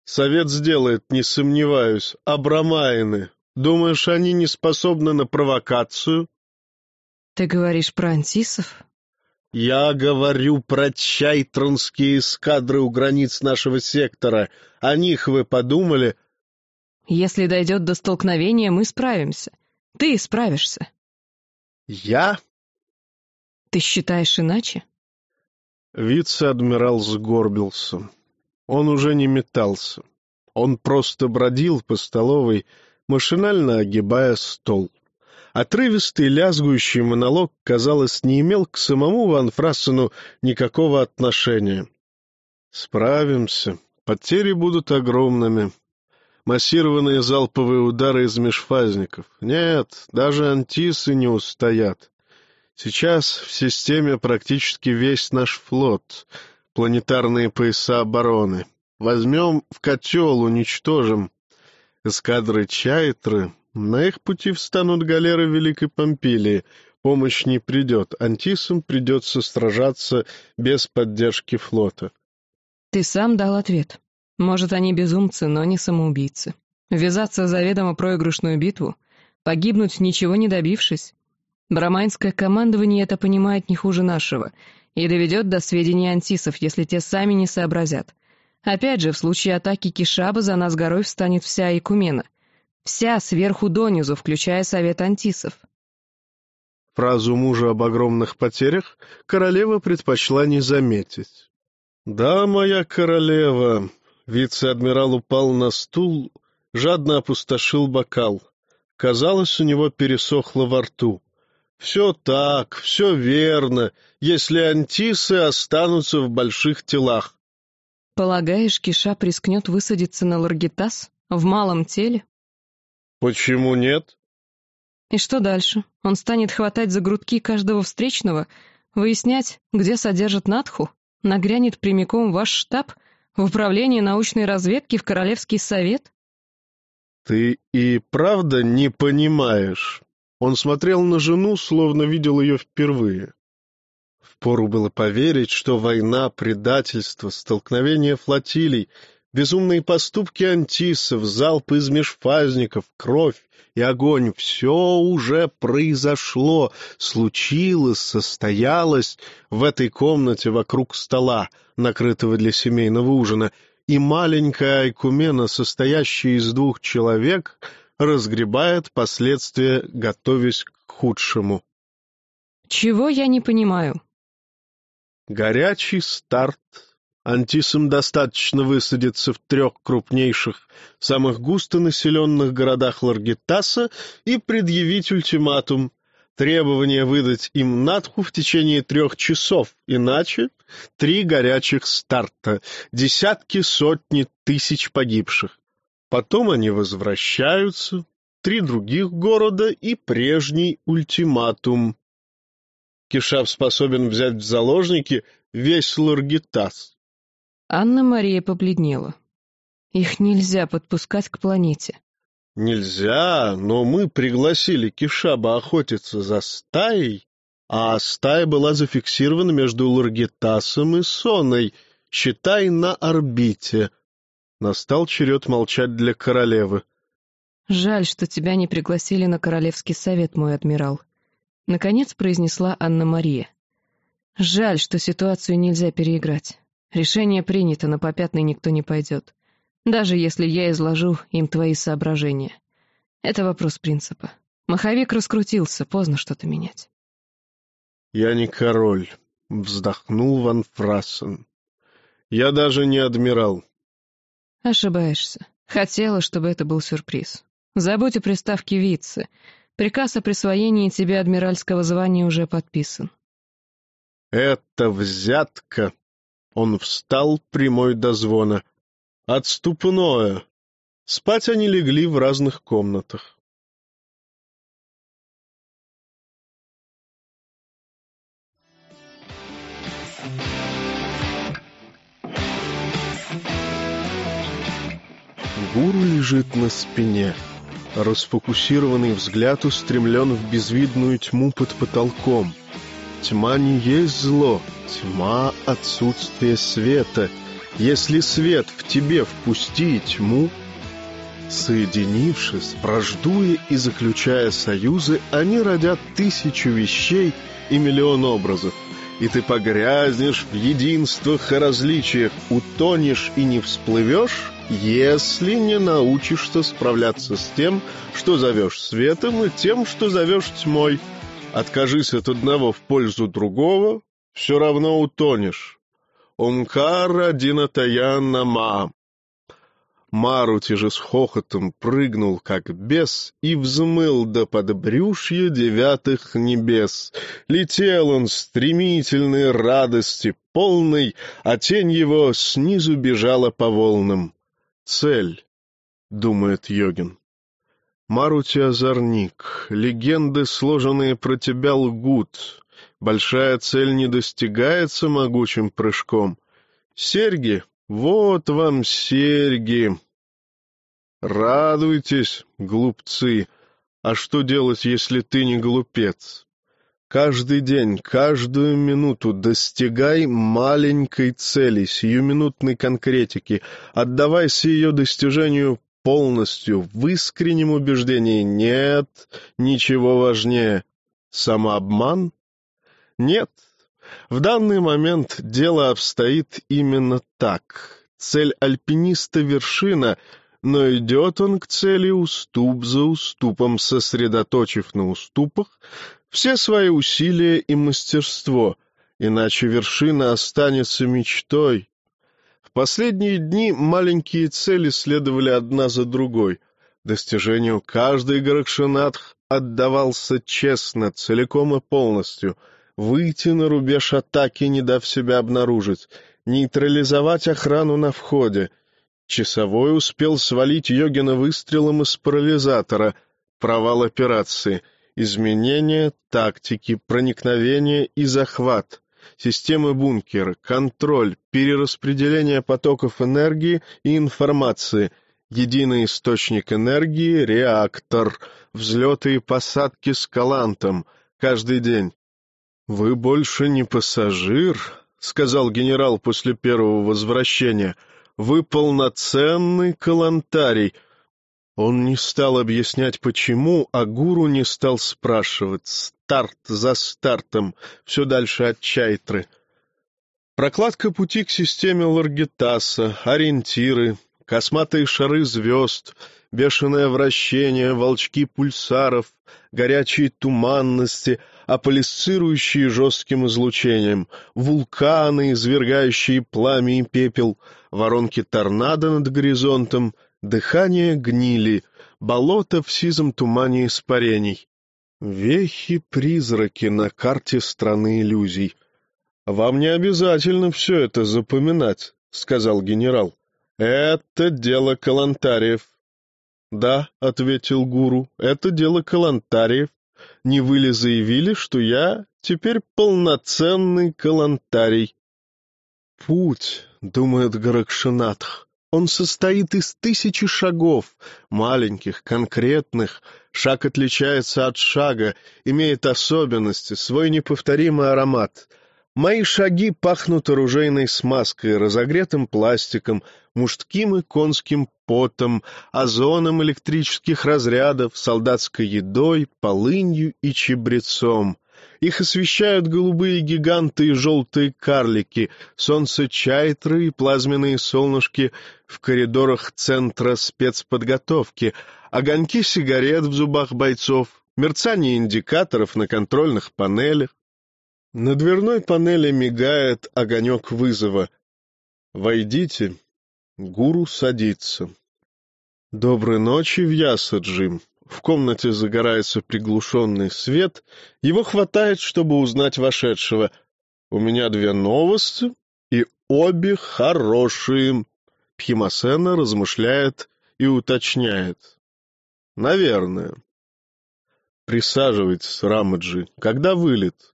Совет сделает, не сомневаюсь. Абрамаины. Думаешь, они не способны на провокацию? Ты говоришь про антисов? Я говорю про чайтронские эскадры у границ нашего сектора. О них вы подумали? Если дойдет до столкновения, мы справимся. Ты справишься. Я? Ты считаешь иначе? Вице-адмирал сгорбился. Он уже не метался. Он просто бродил по столовой, машинально огибая стол. Отрывистый лязгующий монолог, казалось, не имел к самому Ван Фрассену никакого отношения. «Справимся. Потери будут огромными. Массированные залповые удары из межфазников. Нет, даже антисы не устоят. Сейчас в системе практически весь наш флот, планетарные пояса обороны. Возьмем в котел, уничтожим. Эскадры Чайтры, на их пути встанут галеры Великой Помпилии. Помощь не придет, антисам придется сражаться без поддержки флота». Ты сам дал ответ. Может, они безумцы, но не самоубийцы. Ввязаться в заведомо проигрышную битву, погибнуть, ничего не добившись. Брамайнское командование это понимает не хуже нашего и доведет до сведения антисов, если те сами не сообразят. Опять же, в случае атаки Кишаба за нас горой встанет вся Экумена. Вся, сверху донизу, включая совет антисов. Фразу мужа об огромных потерях королева предпочла не заметить. «Да, моя королева», — вице-адмирал упал на стул, жадно опустошил бокал. Казалось, у него пересохло во рту. «Все так, все верно, если антисы останутся в больших телах». Полагаешь, Кишаб рискнет высадиться на Ларгитас в малом теле? «Почему нет?» И что дальше? Он станет хватать за грудки каждого встречного, выяснять, где содержат Надху? Нагрянет прямиком в ваш штаб, в управление научной разведки, в Королевский совет? «Ты и правда не понимаешь?» Он смотрел на жену, словно видел ее впервые. Впору было поверить, что война, предательство, столкновение флотилий, безумные поступки антисов, залпы из межфазников, кровь и огонь — все уже произошло, случилось, состоялось в этой комнате вокруг стола, накрытого для семейного ужина, и маленькая Айкумена, состоящая из 2 человек, разгребает последствия, готовясь к худшему. Чего я не понимаю? Горячий старт. Антисам достаточно высадиться в 3 крупнейших, самых густонаселенных городах Ларгитаса и предъявить ультиматум. Требование выдать им Надху в течение 3 часов, иначе 3 горячих старта, десятки, сотни тысяч погибших. Потом они возвращаются, 3 других города и прежний ультиматум. Кишаб способен взять в заложники весь Ларгитас. Анна-Мария побледнела. Их нельзя подпускать к планете. Нельзя, но мы пригласили Кишаба охотиться за стаей, а стая была зафиксирована между Ларгитасом и Соной, считай, на орбите. Настал черед молчать для королевы. Жаль, что тебя не пригласили на Королевский совет, мой адмирал. Наконец произнесла Анна-Мария. Жаль, что ситуацию нельзя переиграть. Решение принято, на попятный никто не пойдет. Даже если я изложу им твои соображения. Это вопрос принципа. Маховик раскрутился, поздно что-то менять. «Я не король», — вздохнул Ван Фрассен. «Я даже не адмирал». Ошибаешься. Хотела, чтобы это был сюрприз. Забудь о приставке «вице». Приказ о присвоении тебе адмиральского звания уже подписан. «Это взятка». Он встал, прямой до звона. «Отступное». Спать они легли в разных комнатах. Гуру лежит на спине. Расфокусированный взгляд устремлен в безвидную тьму под потолком. Тьма не есть зло, тьма — отсутствие света. Если свет в тебе впусти тьму, соединившись, враждуя и заключая союзы, они родят 1000 вещей и миллион образов. И ты погрязнешь в единствах и различиях, утонешь и не всплывешь, если не научишься справляться с тем, что зовешь светом, и тем, что зовешь тьмой. Откажись от одного в пользу другого, все равно утонешь. Омкара Динатаян Нама. Марути же с хохотом прыгнул, как бес, и взмыл до подбрюшья 9 небес. Летел он стремительной радости полной, а тень его снизу бежала по волнам. «Цель», — думает йогин. Марути озорник, легенды, сложенные про тебя, лгут. Большая цель не достигается могучим прыжком. Серьги, вот вам серьги. Радуйтесь, глупцы. А что делать, если ты не глупец? Каждый день, каждую минуту достигай маленькой цели, сиюминутной конкретики. Отдавайся ее достижению полностью, в искреннем убеждении. Нет ничего важнее. Самообман? Нет. В данный момент дело обстоит именно так. Цель альпиниста — вершина, но идет он к цели уступ за уступом, сосредоточив на уступах все свои усилия и мастерство, иначе вершина останется мечтой. В последние дни маленькие цели следовали одна за другой. Достижению каждый Горакшанатх отдавался честно, целиком и полностью. Выйти на рубеж атаки, не дав себя обнаружить, нейтрализовать охрану на входе. Часовой успел свалить йогина выстрелом из парализатора. Провал операции, изменение тактики, проникновение и захват, системы бункера, контроль, перераспределение потоков энергии и информации, единый источник энергии, реактор, взлеты и посадки с Калантом каждый день. «Вы больше не пассажир», — сказал генерал после первого возвращения. «Вы полноценный калантарий». Он не стал объяснять, почему, а гуру не стал спрашивать. Старт за стартом, все дальше от Чайтры. Прокладка пути к системе Ларгитаса, ориентиры, косматые шары звезд, бешеное вращение, волчки пульсаров, горячие туманности, аполисцирующие жестким излучением, вулканы, извергающие пламя и пепел, воронки торнадо над горизонтом, дыхание гнили, болото в сизом тумане испарений. Вехи-призраки на карте страны иллюзий. «Вам не обязательно все это запоминать», — сказал генерал. «Это дело калантариев». «Да», — ответил гуру, — «это дело калантариев. Не вы ли заявили, что я теперь полноценный калантарий?» «Путь», — думает Горакшанатх, — «он состоит из 1000 шагов, маленьких, конкретных. Шаг отличается от шага, имеет особенности, свой неповторимый аромат. Мои шаги пахнут оружейной смазкой, разогретым пластиком, мужским и конским потом, озоном электрических разрядов, солдатской едой, полынью и чабрецом. Их освещают голубые гиганты и желтые карлики, солнце Чайтры и плазменные солнышки в коридорах центра спецподготовки, огоньки сигарет в зубах бойцов, мерцание индикаторов на контрольных панелях. На дверной панели мигает огонек вызова. «Войдите». Гуру садится. «Доброй ночи, Вьясаджи». В комнате загорается приглушенный свет. Его хватает, чтобы узнать вошедшего. «У меня 2 новости, и обе хорошие». Бхимасена размышляет и уточняет. «Наверное». «Присаживайтесь, Рамаджи. Когда вылет?»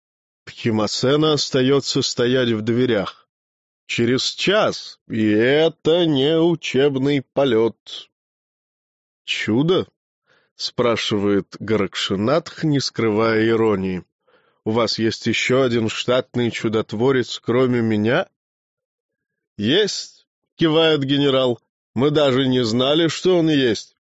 Бхимасена остается стоять в дверях. «Через час, и это не учебный полет». «Чудо?» — спрашивает Горакшанатх, не скрывая иронии. «У вас есть еще один штатный чудотворец, кроме меня?» «Есть», — кивает генерал. «Мы даже не знали, что он есть».